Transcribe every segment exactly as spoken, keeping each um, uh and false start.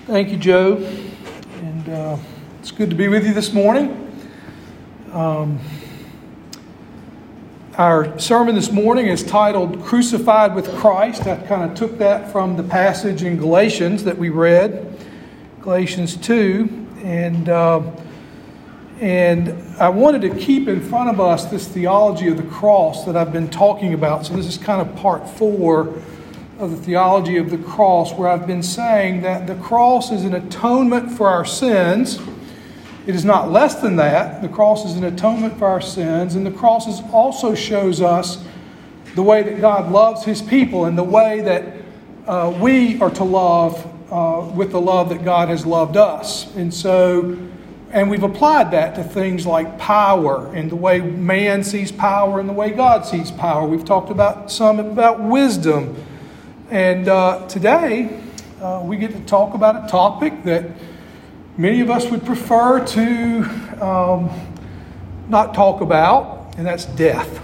Thank you, Joe. And uh, it's good to be with you this morning. Um, our sermon this morning is titled Crucified with Christ. I kind of took that from the passage in Galatians that we read, Galatians two. And, uh, and I wanted to keep in front of us this theology of the cross that I've been talking about. So this is kind of part four of the theology of the cross, where I've been saying that the cross is an atonement for our sins. It is not less than that. The cross is an atonement for our sins, and the cross is also shows us the way that God loves His people and the way that uh, we are to love uh, with the love that God has loved us. And so, and we've applied that to things like power and the way man sees power and the way God sees power. We've talked about some about wisdom. And uh, today, uh, we get to talk about a topic that many of us would prefer to um, not talk about, and that's death.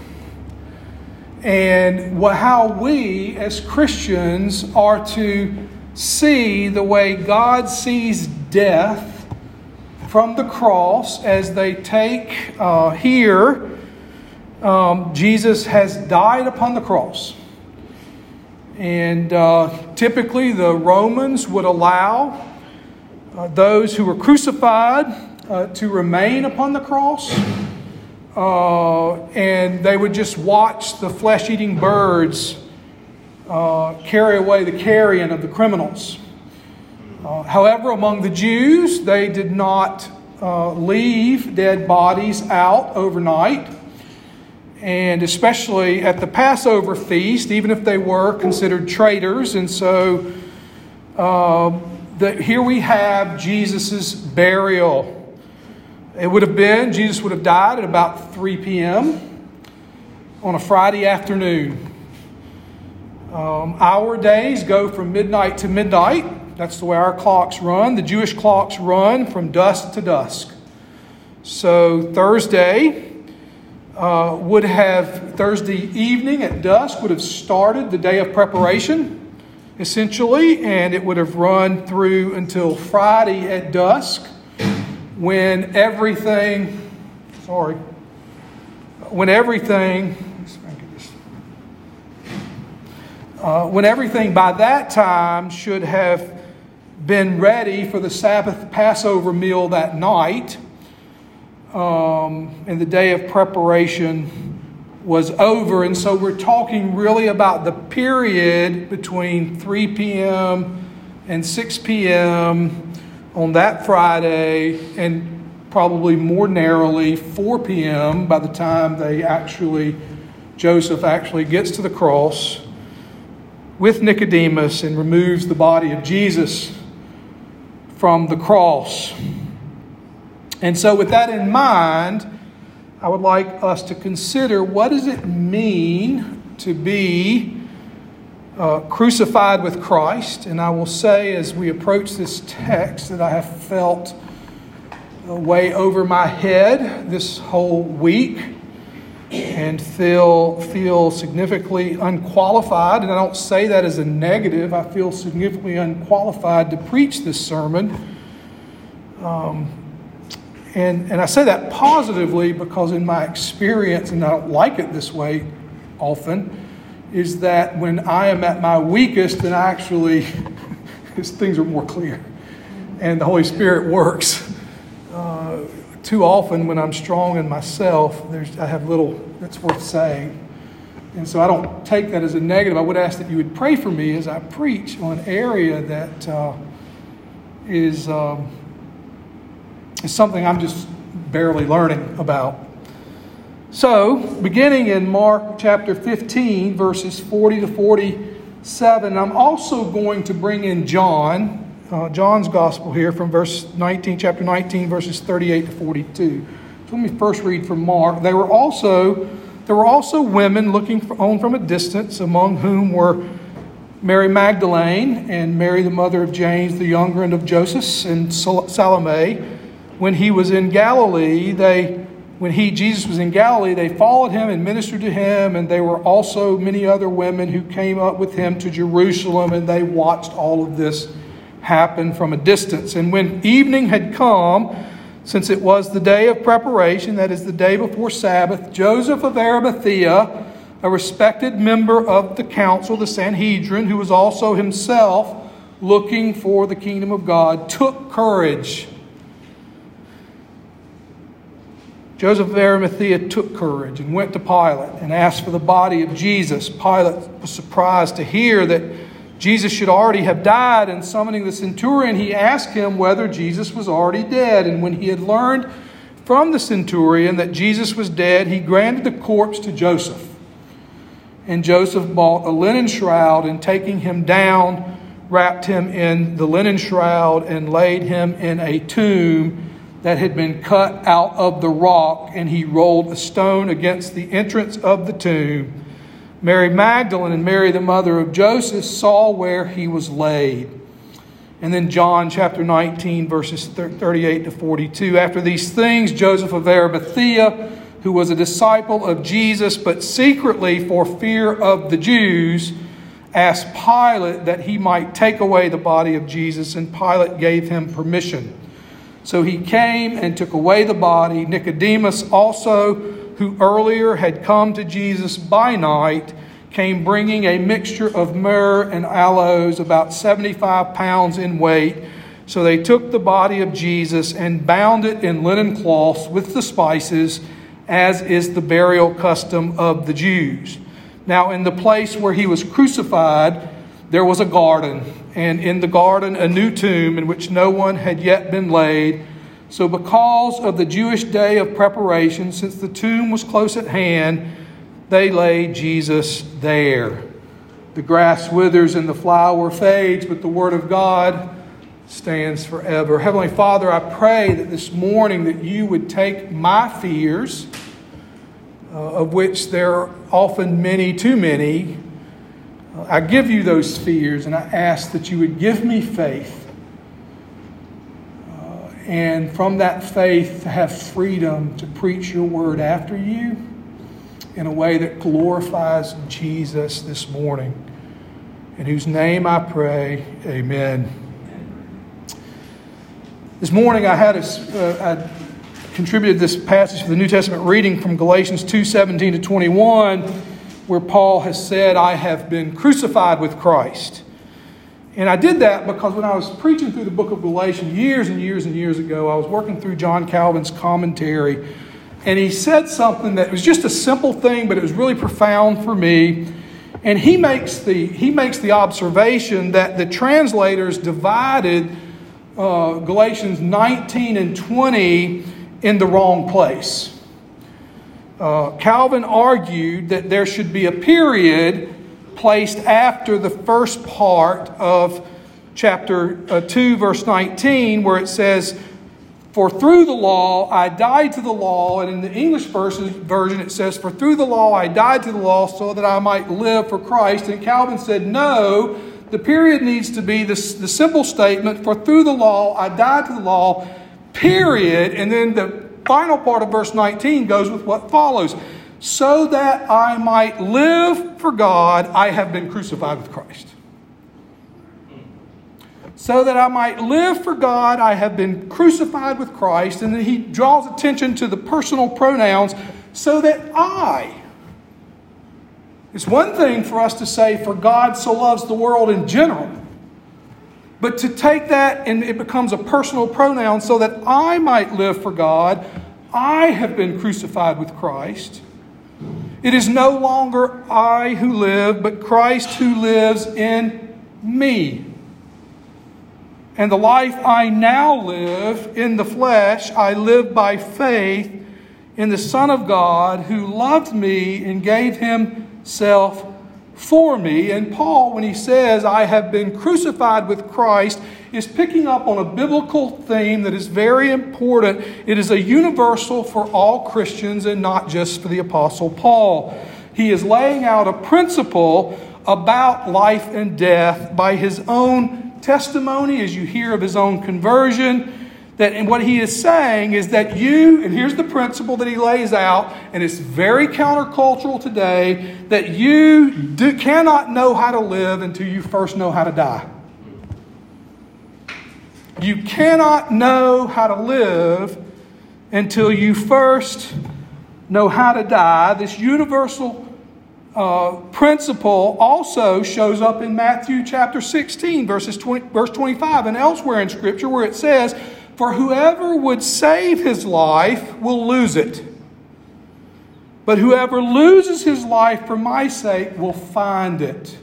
And what, how we as Christians are to see the way God sees death from the cross as they take uh, here, um, Jesus has died upon the cross. And uh, typically the Romans would allow uh, those who were crucified uh, to remain upon the cross. Uh, and they would just watch the flesh-eating birds uh, carry away the carrion of the criminals. Uh, however, among the Jews, they did not uh, leave dead bodies out overnight. And especially at the Passover feast, even if they were considered traitors. And so uh, the, here we have Jesus' burial. It would have been, Jesus would have died at about three p.m. on a Friday afternoon. Um, our days go from midnight to midnight. That's the way our clocks run. The Jewish clocks run from dusk to dusk. So Thursday... Uh, would have, Thursday evening at dusk would have started the day of preparation, essentially, and it would have run through until Friday at dusk, when everything, sorry, when everything, uh, when everything by that time should have been ready for the Sabbath Passover meal that night. Um, and the day of preparation was over. And so we're talking really about the period between three p.m. and six p.m. on that Friday, and probably more narrowly four p.m. by the time they actually, Joseph actually gets to the cross with Nicodemus and removes the body of Jesus from the cross. And so with that in mind, I would like us to consider, what does it mean to be uh, crucified with Christ? And I will say, as we approach this text, that I have felt uh, way over my head this whole week and feel, feel significantly unqualified. And I don't say that as a negative. I feel significantly unqualified to preach this sermon. Um, And and I say that positively because in my experience, and I don't like it this way often, is that when I am at my weakest, then I actually, things are more clear. And the Holy Spirit works. Uh, too often when I'm strong in myself, there's I have little that's worth saying. And so I don't take that as a negative. I would ask that you would pray for me as I preach on an area that uh, is... Um, It's something I'm just barely learning about. So, beginning in Mark chapter fifteen, verses forty to forty-seven, I'm also going to bring in John, uh, John's gospel here from verse nineteen, chapter nineteen, verses thirty-eight to forty-two. So let me first read from Mark. They were also there were also women looking on from a distance, among whom were Mary Magdalene and Mary, the mother of James the younger, and of Joseph, and Salome. When he was in Galilee, they, when he, Jesus was in Galilee, they followed him and ministered to him. And there were also many other women who came up with him to Jerusalem, and they watched all of this happened from a distance. And when evening had come, since it was the day of preparation, that is the day before Sabbath, Joseph of Arimathea, a respected member of the council, the Sanhedrin, who was also himself looking for the kingdom of God, took courage. Joseph of Arimathea took courage and went to Pilate and asked for the body of Jesus. Pilate was surprised to hear that Jesus should already have died, and summoning the centurion, he asked him whether Jesus was already dead. And when he had learned from the centurion that Jesus was dead, he granted the corpse to Joseph. And Joseph bought a linen shroud, and taking him down, wrapped him in the linen shroud and laid him in a tomb that had been cut out of the rock, and he rolled a stone against the entrance of the tomb. Mary Magdalene and Mary, the mother of Joseph, saw where he was laid. And then John chapter nineteen, verses thirty-eight to forty-two. After these things, Joseph of Arimathea, who was a disciple of Jesus, but secretly for fear of the Jews, asked Pilate that he might take away the body of Jesus, and Pilate gave him permission. So he came and took away the body. Nicodemus also, who earlier had come to Jesus by night, came bringing a mixture of myrrh and aloes, about seventy-five pounds in weight. So they took the body of Jesus and bound it in linen cloths with the spices, as is the burial custom of the Jews. Now in the place where he was crucified, there was a garden, and in the garden a new tomb in which no one had yet been laid. So because of the Jewish day of preparation, since the tomb was close at hand, they laid Jesus there. The grass withers and the flower fades, but the word of God stands forever. Heavenly Father, I pray that this morning that you would take my fears, uh, of which there are often many, too many. Uh, I give you those fears, and I ask that you would give me faith. And from that faith, to have freedom to preach your word after you in a way that glorifies Jesus this morning. In whose name I pray, amen. This morning I had a, uh, I contributed this passage for the New Testament reading from Galatians two seventeen to twenty-one, where Paul has said, I have been crucified with Christ. And I did that because when I was preaching through the book of Galatians years and years and years ago, I was working through John Calvin's commentary. And he said something that was just a simple thing, but it was really profound for me. And he makes the, he makes the observation that the translators divided uh, Galatians nineteen and twenty in the wrong place. Uh, Calvin argued that there should be a period placed after the first part of chapter uh, two, verse nineteen, where it says, for through the law I died to the law. And in the English version it says, for through the law I died to the law so that I might live for Christ. And Calvin said, no, the period needs to be the, the simple statement, for through the law I died to the law, period. And then the final part of verse nineteen goes with what follows. So that I might live for God, I have been crucified with Christ. So that I might live for God, I have been crucified with Christ. And then he draws attention to the personal pronouns, so that I. It's one thing for us to say, for God so loves the world in general. But to take that and it becomes a personal pronoun, so that I might live for God, I have been crucified with Christ. It is no longer I who live, but Christ who lives in me. And the life I now live in the flesh, I live by faith in the Son of God who loved me and gave himself for me. And Paul, when he says, I have been crucified with Christ, is picking up on a biblical theme that is very important. It is a universal for all Christians and not just for the Apostle Paul. He is laying out a principle about life and death by his own testimony, as you hear of his own conversion. That, and what he is saying is that you, and here's the principle that he lays out, and it's very countercultural today, that you do, cannot know how to live until you first know how to die. You cannot know how to live until you first know how to die. This universal uh, principle also shows up in Matthew chapter sixteen, verses twenty, verse twenty-five, and elsewhere in Scripture where it says, "For whoever would save his life will lose it. But whoever loses his life for my sake will find it."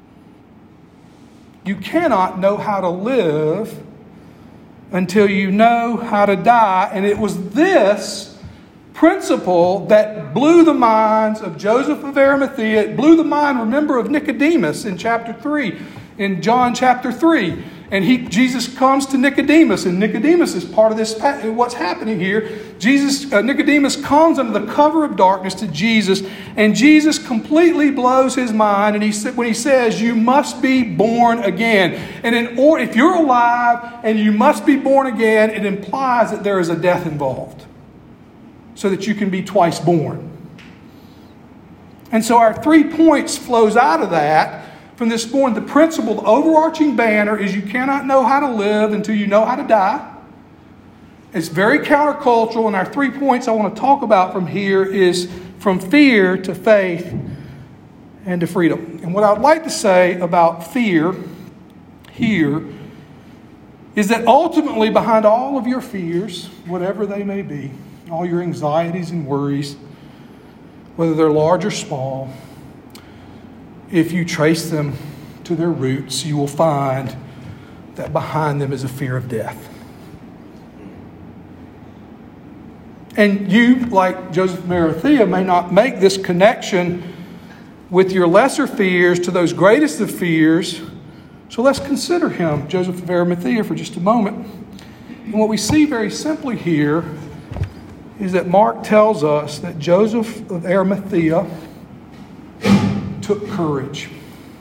You cannot know how to live until you know how to die. And it was this principle that blew the minds of Joseph of Arimathea. It blew the mind, remember, of Nicodemus in chapter three, in John chapter three. And he, Jesus comes to Nicodemus, and Nicodemus is part of this, what's happening here. Jesus, uh, Nicodemus comes under the cover of darkness to Jesus, and Jesus completely blows his mind. And he when he says, "You must be born again," and in or if you're alive and you must be born again, it implies that there is a death involved, so that you can be twice born. And so our three points flows out of that. From this morning, the principle, the overarching banner is you cannot know how to live until you know how to die. It's very countercultural, and our three points I want to talk about from here is from fear to faith and to freedom. And what I'd like to say about fear here is that ultimately behind all of your fears, whatever they may be, all your anxieties and worries, whether they're large or small, if you trace them to their roots, you will find that behind them is a fear of death. And you, like Joseph of Arimathea, may not make this connection with your lesser fears to those greatest of fears. So let's consider him, Joseph of Arimathea, for just a moment. And what we see very simply here is that Mark tells us that Joseph of Arimathea took courage.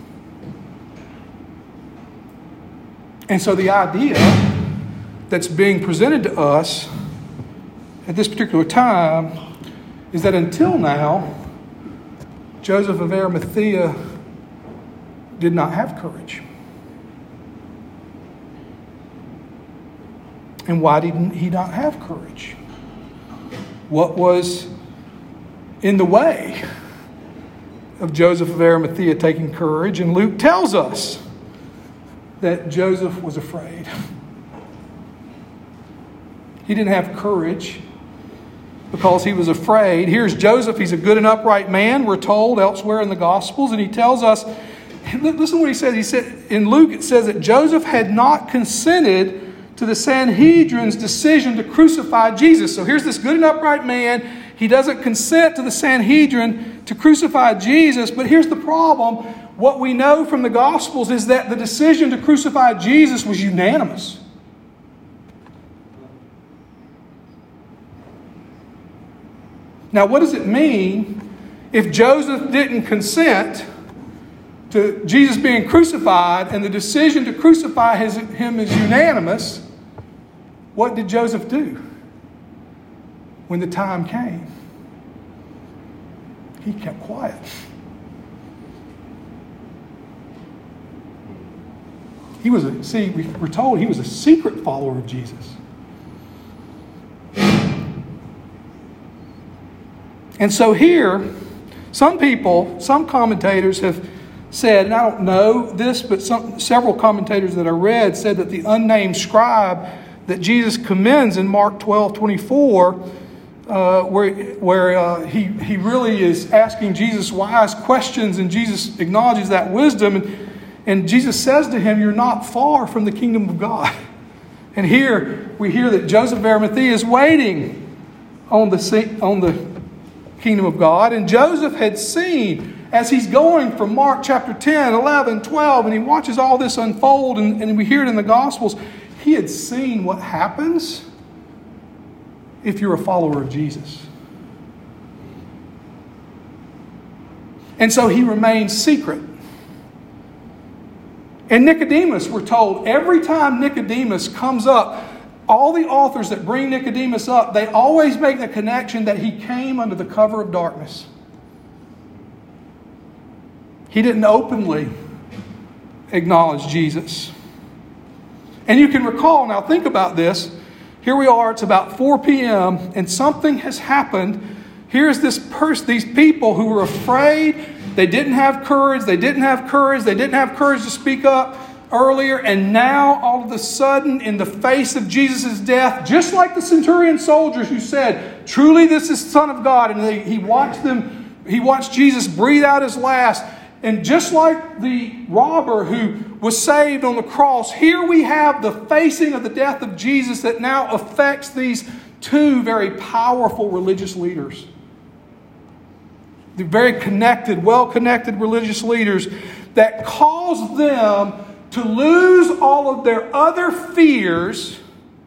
And so the idea that's being presented to us at this particular time is that until now, Joseph of Arimathea did not have courage. And why did he not have courage? What was in the way of Joseph of Arimathea taking courage? And Luke tells us that Joseph was afraid. He didn't have courage because he was afraid. Here's Joseph. He's a good and upright man, we're told elsewhere in the Gospels. And he tells us, listen to what he says. He said, in Luke it says that Joseph had not consented to the Sanhedrin's decision to crucify Jesus. So here's this good and upright man. He doesn't consent to the Sanhedrin to crucify Jesus. But here's the problem. What we know from the Gospels is that the decision to crucify Jesus was unanimous. Now, what does it mean if Joseph didn't consent to Jesus being crucified and the decision to crucify his, him is unanimous? What did Joseph do when the time came? He kept quiet. He was a, see, we're told he was a secret follower of Jesus. And so here, some people, some commentators have said, and I don't know this, but some, several commentators that I read said that the unnamed scribe that Jesus commends in Mark twelve twenty-four, uh, where, where uh, he, he really is asking Jesus wise questions, and Jesus acknowledges that wisdom. And, and Jesus says to him, "You're not far from the kingdom of God." And here we hear that Joseph of Arimathea is waiting on the, on the kingdom of God. And Joseph had seen, as he's going from Mark chapter ten, eleven, twelve, and he watches all this unfold, and, and we hear it in the Gospels, he had seen what happens if you're a follower of Jesus. And so he remains secret. And Nicodemus, we're told, every time Nicodemus comes up, all the authors that bring Nicodemus up, they always make the connection that he came under the cover of darkness. He didn't openly acknowledge Jesus. And you can recall, now think about this. Here we are, it's about four p.m. and something has happened. Here's this person, these people who were afraid. They didn't have courage. They didn't have courage. They didn't have courage to speak up earlier. And now, all of a sudden, in the face of Jesus' death, just like the centurion soldiers who said, truly this is the Son of God. And they, he watched them, he watched Jesus breathe out his last. And just like the robber who was saved on the cross, here we have the facing of the death of Jesus that now affects these two very powerful religious leaders. The very connected, well-connected religious leaders that caused them to lose all of their other fears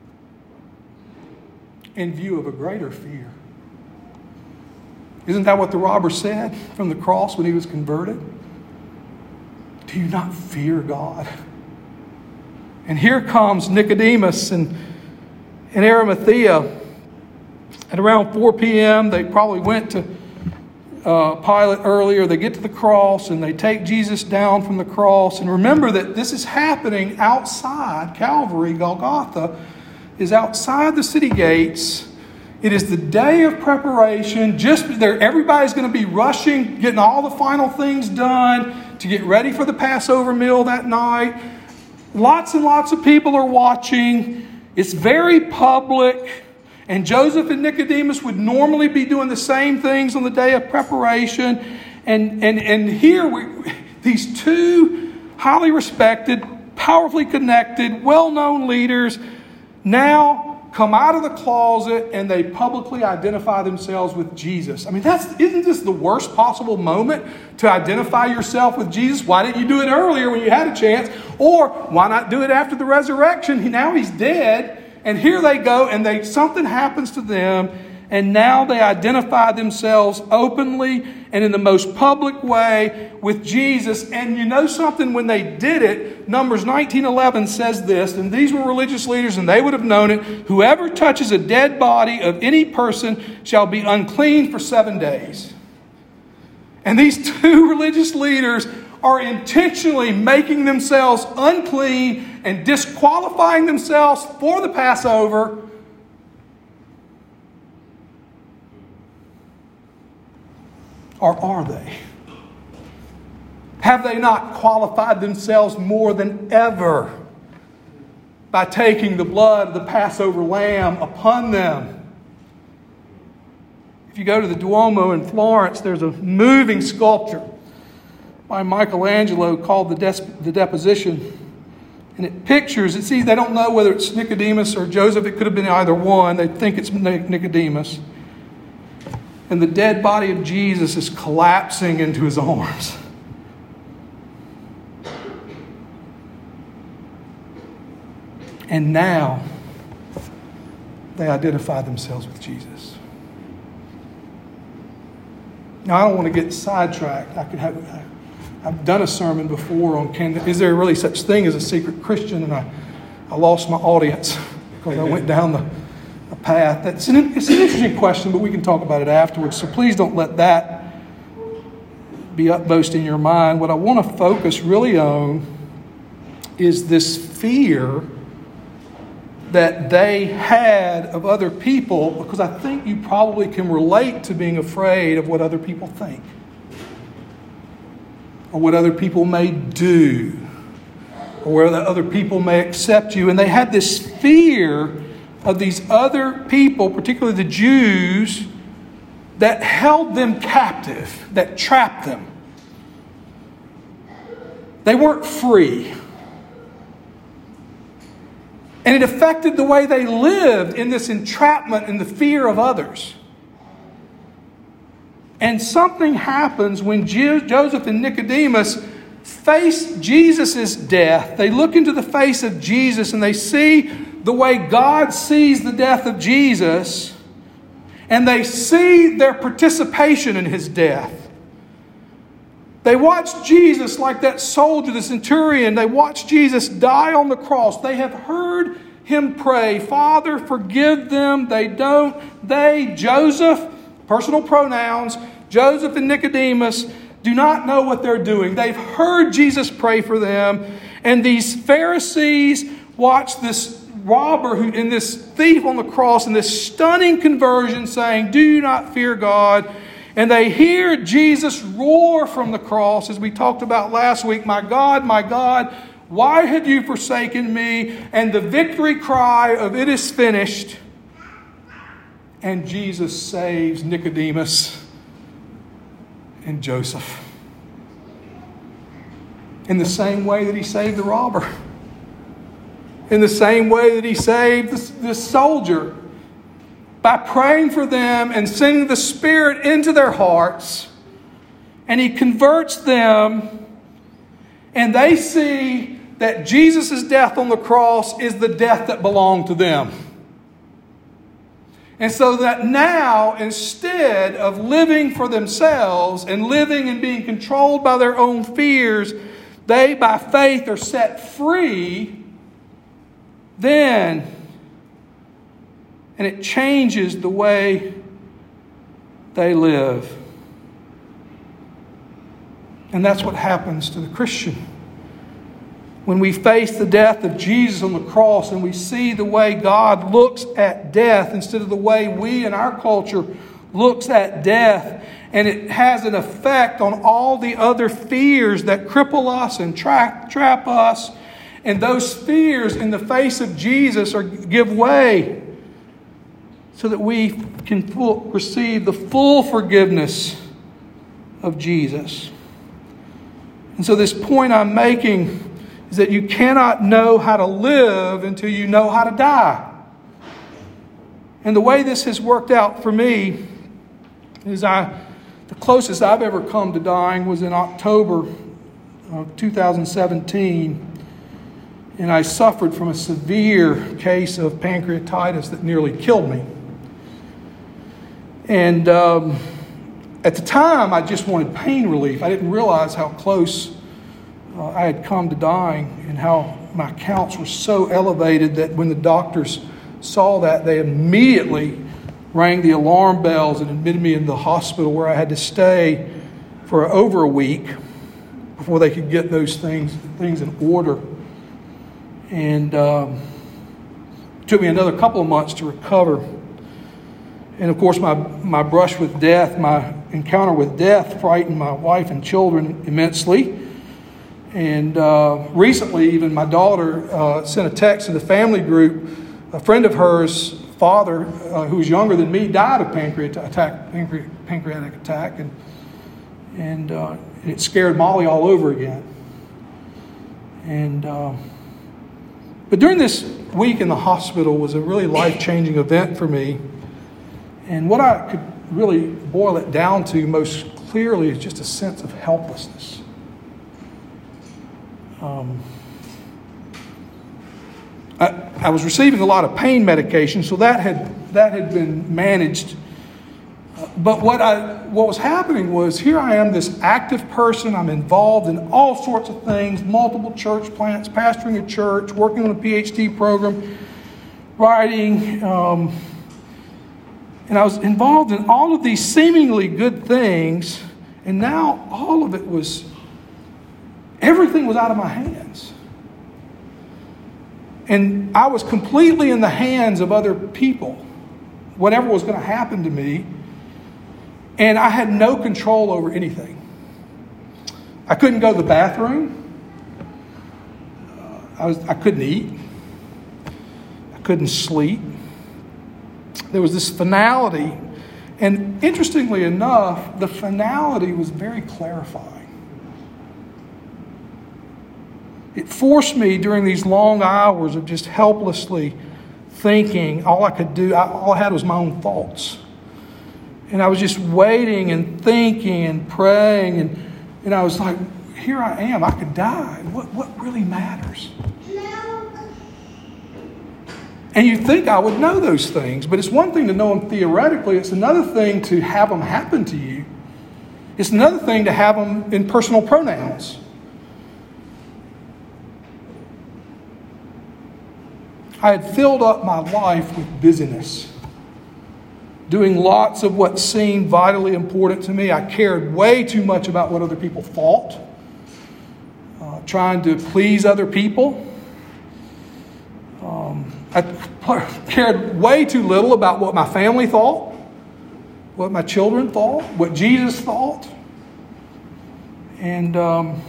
in view of a greater fear. Isn't that what the robber said from the cross when he was converted? Do you not fear God? And here comes Nicodemus and, and Arimathea. At around four p.m., they probably went to uh, Pilate earlier. They get to the cross and they take Jesus down from the cross. And remember that this is happening outside Calvary. Golgotha is outside the city gates. It is the day of preparation. Just there, everybody's going to be rushing, getting all the final things done to get ready for the Passover meal that night. Lots and lots of people are watching. It's very public. And Joseph and Nicodemus would normally be doing the same things on the day of preparation. And, and, and here, we, these two highly respected, powerfully connected, well-known leaders now come out of the closet and they publicly identify themselves with Jesus. I mean, that's isn't this the worst possible moment to identify yourself with Jesus? Why didn't you do it earlier when you had a chance? Or why not do it after the resurrection? Now he's dead. And here they go and they something happens to them. And now they identify themselves openly and in the most public way with Jesus. And you know something? When they did it, Numbers nineteen eleven says this, and these were religious leaders and they would have known it. Whoever touches a dead body of any person shall be unclean for seven days. And these two religious leaders are intentionally making themselves unclean and disqualifying themselves for the Passover. Or are they? Have they not qualified themselves more than ever by taking the blood of the Passover lamb upon them? If you go to the Duomo in Florence, there's a moving sculpture by Michelangelo called the, Des- the Deposition. And it pictures, it's see, they don't know whether it's Nicodemus or Joseph. It could have been either one. They think it's Nicodemus. And the dead body of Jesus is collapsing into his arms. And now they identify themselves with Jesus. Now, I don't want to get sidetracked. I could have, I've done a sermon before on can, is there really such thing as a secret Christian? And I, I lost my audience because I went down the a path. That's an, it's an interesting question, but we can talk about it afterwards. So please don't let that be upmost in your mind. What I want to focus really on is this fear that they had of other people, because I think you probably can relate to being afraid of what other people think or what other people may do or whether other people may accept you. And they had this fear of these other people, particularly the Jews, that held them captive, that trapped them. They weren't free. And it affected the way they lived in this entrapment and the fear of others. And something happens when Joseph and Nicodemus face Jesus' death. They look into the face of Jesus and they see the way God sees the death of Jesus, and they see their participation in his death. They watch Jesus like that soldier, the centurion. They watch Jesus die on the cross. They have heard him pray, Father, forgive them. They don't. They, Joseph, personal pronouns, Joseph and Nicodemus, do not know what they're doing. They've heard Jesus pray for them. And these Pharisees watch this robber who, and this thief on the cross, and this stunning conversion saying, "Do not fear God." And they hear Jesus roar from the cross, as we talked about last week, "My God, my God, why have you forsaken me?" And the victory cry of "It is finished." And Jesus saves Nicodemus and Joseph in the same way that he saved the robber. In the same way that he saved this, this soldier. By praying for them and sending the Spirit into their hearts. And he converts them. And they see that Jesus' death on the cross is the death that belonged to them. And so that now, instead of living for themselves and living and being controlled by their own fears, they, by faith, are set free. Then, and it changes the way they live. And that's what happens to the Christian. When we face the death of Jesus on the cross and we see the way God looks at death instead of the way we in our culture looks at death, and it has an effect on all the other fears that cripple us and trap, trap us, and those fears in the face of Jesus are give way so that we can full, receive the full forgiveness of Jesus. And so this point I'm making is that you cannot know how to live until you know how to die. And the way this has worked out for me is I, the closest I've ever come to dying was in October of two thousand seventeen. And I suffered from a severe case of pancreatitis that nearly killed me. And um, at the time, I just wanted pain relief. I didn't realize how close uh, I had come to dying and how my counts were so elevated that when the doctors saw that, they immediately rang the alarm bells and admitted me in the hospital, where I had to stay for over a week before they could get those things, things in order. And um, it took me another couple of months to recover. And of course, my, my brush with death, my encounter with death frightened my wife and children immensely. And uh, recently, even my daughter uh, sent a text to the family group. A friend of hers, father, uh, who was younger than me, died of pancreatic attack, pancre- pancreatic attack. And, and uh, it scared Molly all over again. And... Uh, But during this week in the hospital was a really life-changing event for me. And what I could really boil it down to most clearly is just a sense of helplessness. Um, I, I was receiving a lot of pain medication, so that had that had been managed. But what I what was happening was, here I am, this active person. I'm involved in all sorts of things, multiple church plants, pastoring a church, working on a P H D program, writing. Um, and I was involved in all of these seemingly good things. And now all of it was, everything was out of my hands. And I was completely in the hands of other people. Whatever was going to happen to me. And I had no control over anything. I couldn't go to the bathroom. Uh, I was I couldn't eat. I couldn't sleep. There was this finality. And interestingly enough, the finality was very clarifying. It forced me during these long hours of just helplessly thinking. All I could do, I, all I had was my own thoughts. And I was just waiting and thinking and praying. And, and I was like, here I am. I could die. What, what really matters? And you'd think I would know those things. But it's one thing to know them theoretically. It's another thing to have them happen to you. It's another thing to have them in personal pronouns. I had filled up my life with busyness. Doing lots of what seemed vitally important to me. I cared way too much about what other people thought. Uh, trying to please other people. Um, I cared way too little about what my family thought, what my children thought, what Jesus thought. And um,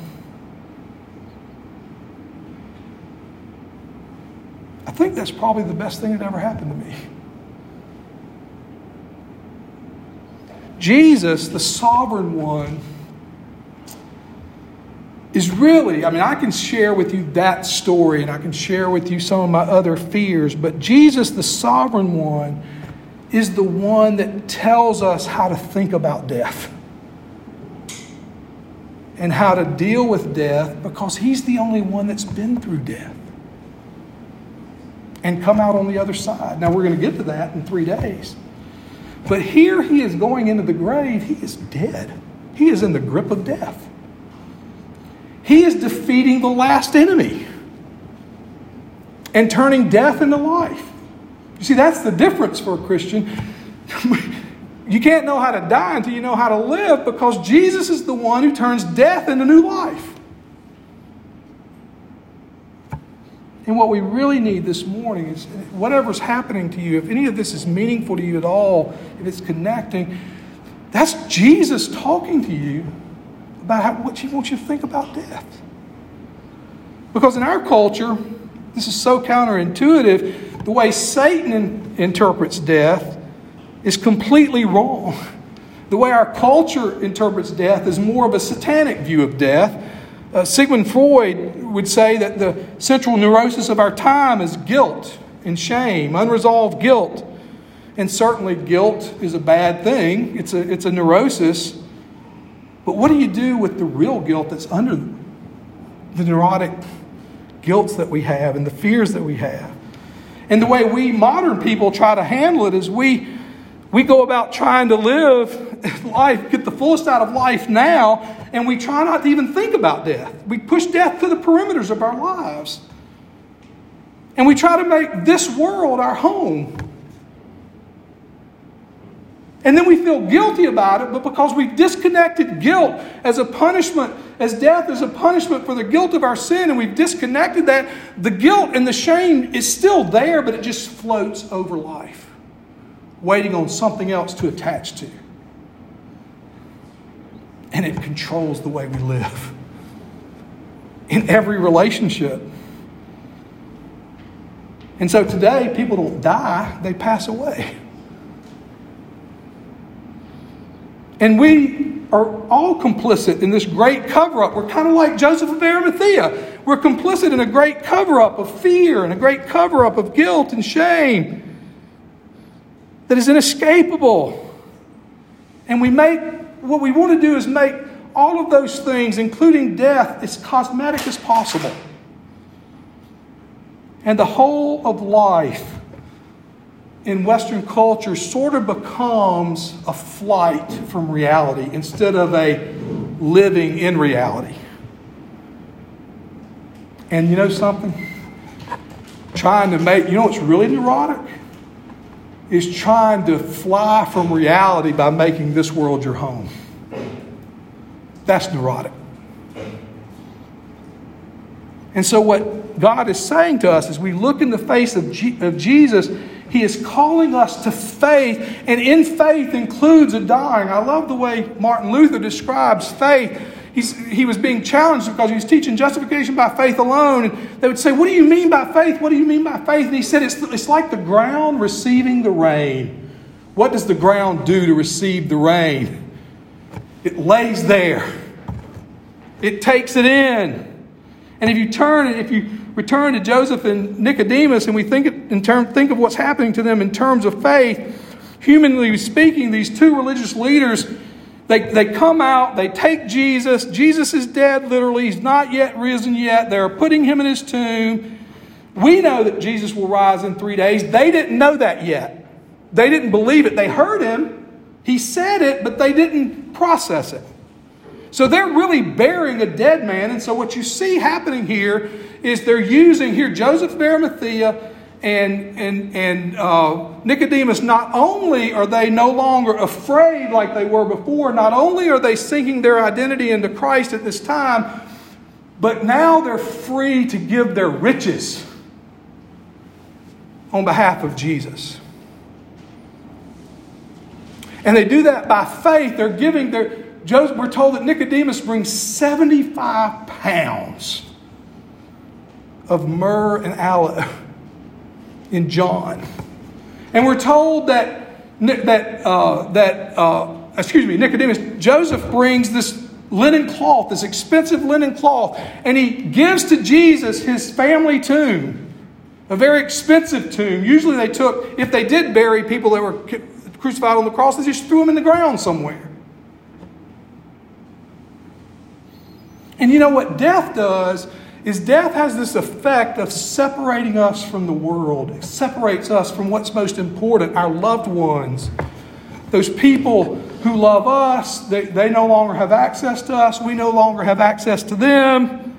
I think that's probably the best thing that ever happened to me. Jesus, the sovereign one, is really, I mean, I can share with you that story and I can share with you some of my other fears, but Jesus, the sovereign one, is the one that tells us how to think about death and how to deal with death, because he's the only one that's been through death and come out on the other side. Now, we're going to get to that in three days. But here he is going into the grave. He is dead. He is in the grip of death. He is defeating the last enemy and turning death into life. You see, that's the difference for a Christian. You can't know how to die until you know how to live, because Jesus is the one who turns death into new life. And what we really need this morning is, whatever's happening to you, if any of this is meaningful to you at all, if it's connecting, that's Jesus talking to you about how, what he wants you to think about death. Because in our culture, this is so counterintuitive, the way Satan in, interprets death is completely wrong. The way our culture interprets death is more of a satanic view of death. Uh, Sigmund Freud would say that the central neurosis of our time is guilt and shame, unresolved guilt. And certainly guilt is a bad thing. It's a, it's a neurosis. But what do you do with the real guilt that's under the neurotic guilts that we have and the fears that we have? And the way we modern people try to handle it is we, we go about trying to live life, get the fullest out of life now, and we try not to even think about death. We push death to the perimeters of our lives. And we try to make this world our home. And then we feel guilty about it, but because we've disconnected guilt as a punishment, as death as a punishment for the guilt of our sin, and we've disconnected that, the guilt and the shame is still there, but it just floats over life, waiting on something else to attach to. And it controls the way we live in every relationship. And so today, people don't die, they pass away. And we are all complicit in this great cover-up. We're kind of like Joseph of Arimathea. We're complicit in a great cover-up of fear and a great cover-up of guilt and shame that is inescapable. And we make, what we want to do is make all of those things, including death, as cosmetic as possible. And the whole of life in Western culture sort of becomes a flight from reality instead of a living in reality. And you know something? Trying to make, you know what's really neurotic? Is trying to fly from reality by making this world your home. That's neurotic. And so what God is saying to us as we look in the face of, G- of Jesus, He is calling us to faith, and in faith includes a dying. I love the way Martin Luther describes faith. He's, he was being challenged because he was teaching justification by faith alone. And they would say, what do you mean by faith? What do you mean by faith? And he said, it's, it's like the ground receiving the rain. What does the ground do to receive the rain? It lays there. It takes it in. And if you turn, if you return to Joseph and Nicodemus, and we think in term, think of what's happening to them in terms of faith, humanly speaking, these two religious leaders, they, they come out, they take Jesus. Jesus is dead, literally. He's not yet risen yet. They're putting him in his tomb. We know that Jesus will rise in three days. They didn't know that yet. They didn't believe it. They heard him. He said it, but they didn't process it. So they're really burying a dead man. And so what you see happening here is they're using here Joseph of Arimathea and, and, and uh, Nicodemus. Not only are they no longer afraid like they were before, not only are they sinking their identity into Christ at this time, but now they're free to give their riches on behalf of Jesus. And they do that by faith. They're giving their, Joseph, we're told that Nicodemus brings seventy-five pounds of myrrh and aloe in John. And we're told that, that, uh, that uh, excuse me, Nicodemus, Joseph brings this linen cloth, this expensive linen cloth, and he gives to Jesus his family tomb, a very expensive tomb. Usually they took, if they did bury people that were crucified on the cross, they just threw them in the ground somewhere. And you know what death does is death has this effect of separating us from the world. It separates us from what's most important, our loved ones. Those people who love us, they, they no longer have access to us. We no longer have access to them.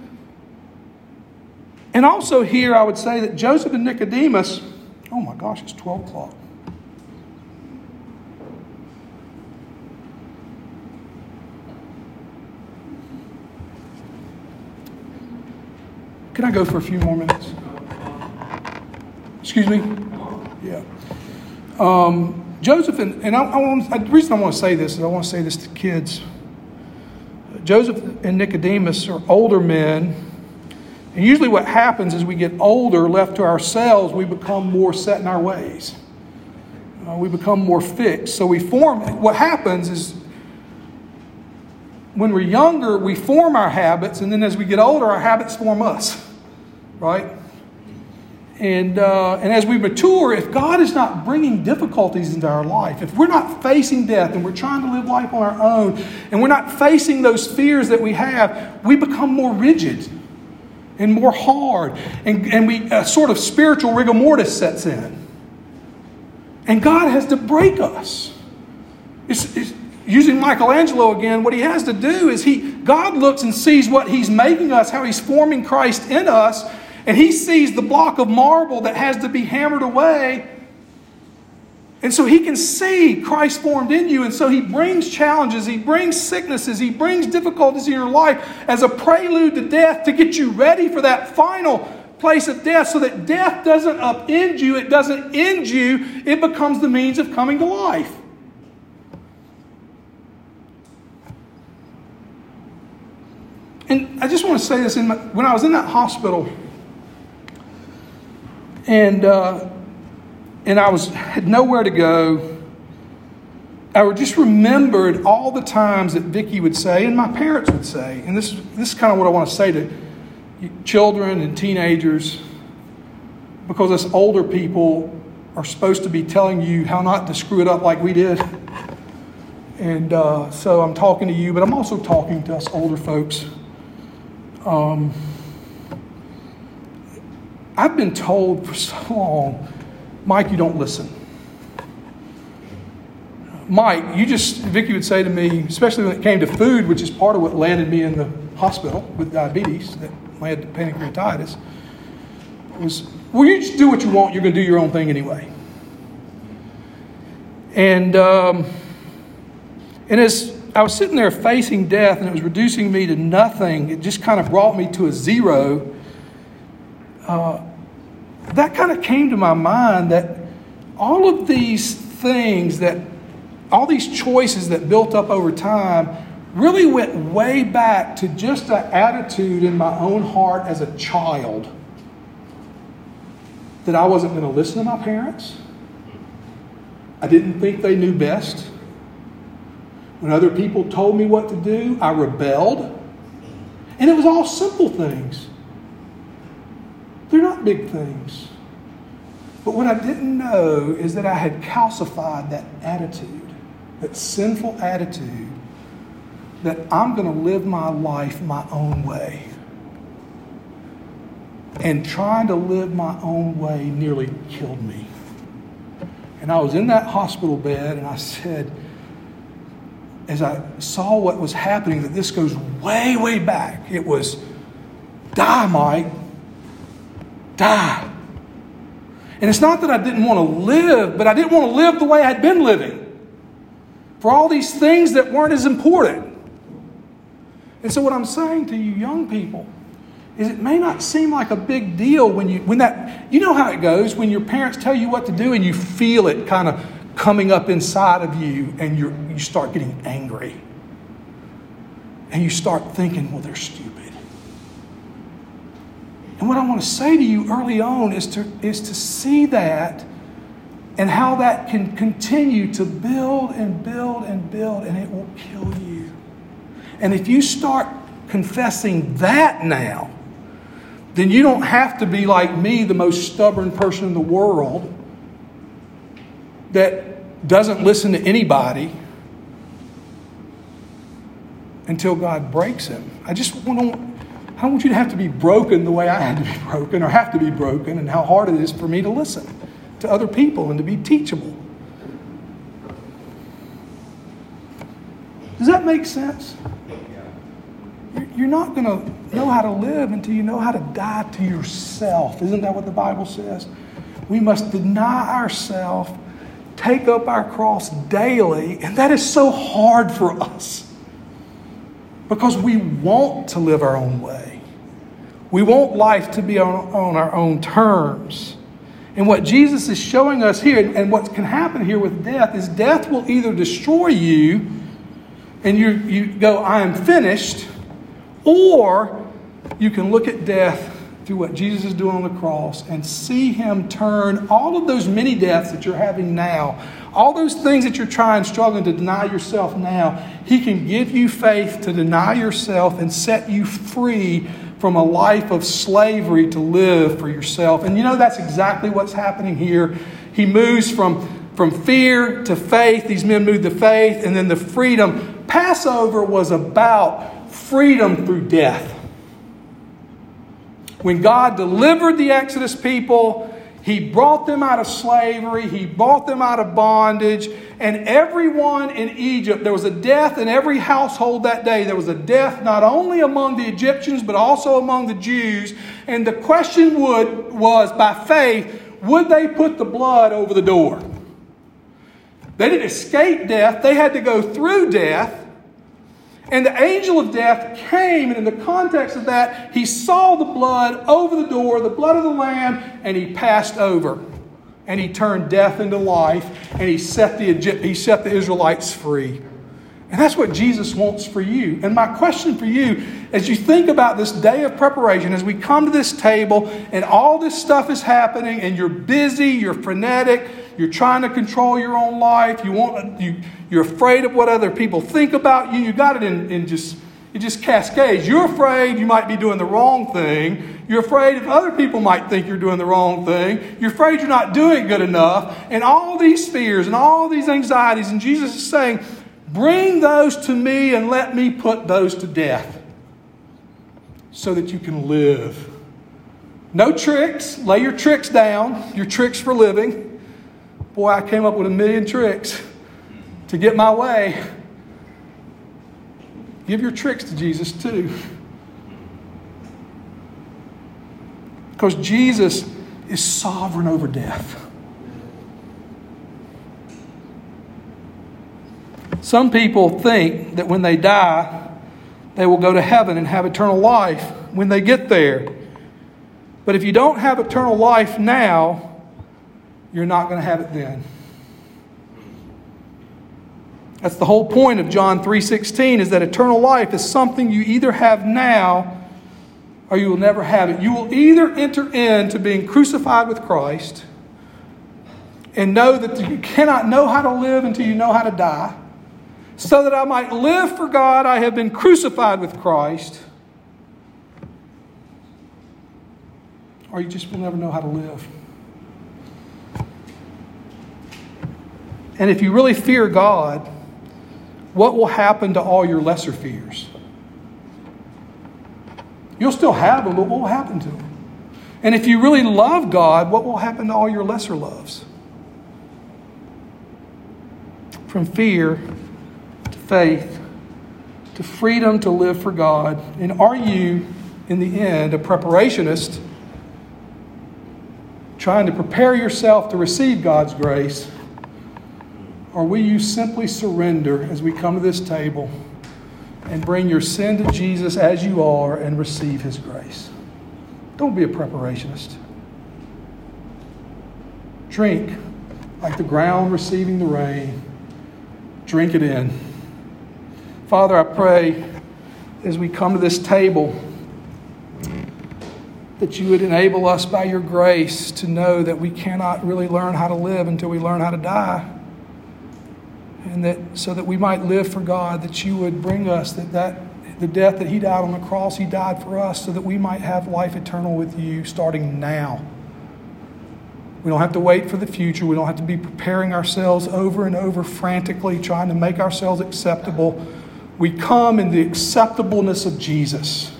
And also here I would say that Joseph and Nicodemus, oh my gosh, it's twelve o'clock. Can I go for a few more minutes? Excuse me? Yeah. Um, Joseph and, and I, I want, the reason I want to say this is I want to say this to kids. Joseph and Nicodemus are older men. And usually what happens is we get older, left to ourselves, we become more set in our ways. Uh, we become more fixed. So we form, what happens is when we're younger, we form our habits, and then as we get older, our habits form us, right? And uh, and as we mature, if God is not bringing difficulties into our life, if we're not facing death and we're trying to live life on our own, and we're not facing those fears that we have, we become more rigid and more hard, and, and we a sort of spiritual rigor mortis sets in. And God has to break us. It's, it's, Using Michelangelo again, what he has to do is he God looks and sees what he's making us, how he's forming Christ in us, and he sees the block of marble that has to be hammered away. And so he can see Christ formed in you, and so he brings challenges, he brings sicknesses, he brings difficulties in your life as a prelude to death to get you ready for that final place of death, so that death doesn't upend you, it doesn't end you, it becomes the means of coming to life. And I just want to say this, in my, when I was in that hospital, and uh, and I was had nowhere to go, I just remembered all the times that Vicki would say, and my parents would say, and this, this is kind of what I want to say to children and teenagers, because us older people are supposed to be telling you how not to screw it up like we did. And uh, so I'm talking to you, but I'm also talking to us older folks. Um, I've been told for so long, Mike, you don't listen. Mike, you just, Vicki would say to me, especially when it came to food, which is part of what landed me in the hospital with diabetes, that led to pancreatitis, was, well, you just do what you want, you're going to do your own thing anyway. And, um, and as I was sitting there facing death and it was reducing me to nothing, it just kind of brought me to a zero. Uh, that kind of came to my mind that all of these things, that all these choices that built up over time really went way back to just an attitude in my own heart as a child that I wasn't going to listen to my parents. I didn't think they knew best. When other people told me what to do, I rebelled. And it was all simple things. They're not big things. But what I didn't know is that I had calcified that attitude, that sinful attitude, that I'm going to live my life my own way. And trying to live my own way nearly killed me. And I was in that hospital bed and I said, as I saw what was happening, that this goes way, way back. It was, die, Mike. Die. And it's not that I didn't want to live, but I didn't want to live the way I'd been living. For all these things that weren't as important. And so what I'm saying to you young people is it may not seem like a big deal when you, when that, you know how it goes, when your parents tell you what to do and you feel it kind of coming up inside of you and you you start getting angry. And you start thinking, well, they're stupid. And what I want to say to you early on is to, is to see that and how that can continue to build and build and build, and it will kill you. And if you start confessing that now, then you don't have to be like me, the most stubborn person in the world that doesn't listen to anybody until God breaks him. I just want to, I don't want you to have to be broken the way I had to be broken or have to be broken, and how hard it is for me to listen to other people and to be teachable. Does that make sense? You're not going to know how to live until you know how to die to yourself. Isn't that what the Bible says? We must deny ourselves, take up our cross daily, and that is so hard for us because we want to live our own way. We want life to be on, on our own terms. And what Jesus is showing us here, and what can happen here with death, is death will either destroy you and you, you go, I am finished, or you can look at death through what Jesus is doing on the cross and see him turn all of those many deaths that you're having now, all those things that you're trying, struggling to deny yourself now. He can give you faith to deny yourself and set you free from a life of slavery to live for yourself. And you know, that's exactly what's happening here. He moves from, from fear to faith. These men moved to faith, and then the freedom. Passover was about freedom through death. When God delivered the Exodus people, He brought them out of slavery. He brought them out of bondage. And everyone in Egypt, there was a death in every household that day. There was a death not only among the Egyptians, but also among the Jews. And the question would, was, by faith, would they put the blood over the door? They didn't escape death. They had to go through death. And the angel of death came, and in the context of that, he saw the blood over the door, the blood of the Lamb, and he passed over. And he turned death into life, and he set the Egypt, he set the Israelites free. And that's what Jesus wants for you. And my question for you, as you think about this day of preparation, as we come to this table, and all this stuff is happening, and you're busy, you're frenetic, you're trying to control your own life, you want you you're afraid of what other people think about you. You got it in, in just it just cascades. You're afraid you might be doing the wrong thing. You're afraid if other people might think you're doing the wrong thing. You're afraid you're not doing good enough. And all these fears and all these anxieties. And Jesus is saying, bring those to me and let me put those to death so that you can live. No tricks. Lay your tricks down. Your tricks for living. Boy, I came up with a million tricks to get my way. Give your tricks to Jesus too. Because Jesus is sovereign over death. Some people think that when they die, they will go to heaven and have eternal life when they get there. But if you don't have eternal life now, you're not going to have it then. That's the whole point of John three sixteen, is that eternal life is something you either have now or you will never have it. You will either enter into being crucified with Christ and know that you cannot know how to live until you know how to die. So that I might live for God, I have been crucified with Christ. Or you just will never know how to live. And if you really fear God, what will happen to all your lesser fears? You'll still have them, but what will happen to them? And if you really love God, what will happen to all your lesser loves? From fear to faith to freedom to live for God. And are you, in the end, a preparationist, trying to prepare yourself to receive God's grace? Or will you simply surrender as we come to this table and bring your sin to Jesus as you are and receive His grace? Don't be a preparationist. Drink like the ground receiving the rain. Drink it in. Father, I pray as we come to this table that you would enable us by your grace to know that we cannot really learn how to live until we learn how to die. And that so that we might live for God, that you would bring us that, that the death that he died on the cross, he died for us so that we might have life eternal with you starting now. We don't have to wait for the future. We don't have to be preparing ourselves over and over frantically, trying to make ourselves acceptable. We come in the acceptableness of Jesus.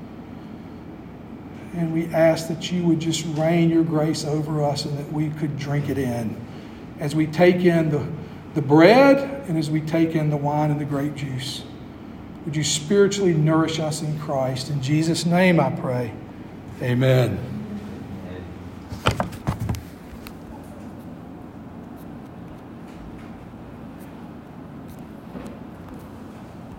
And we ask that you would just rain your grace over us and that we could drink it in as we take in the, the bread and as we take in the wine and the grape juice. Would you spiritually nourish us in Christ? In Jesus' name I pray. Amen.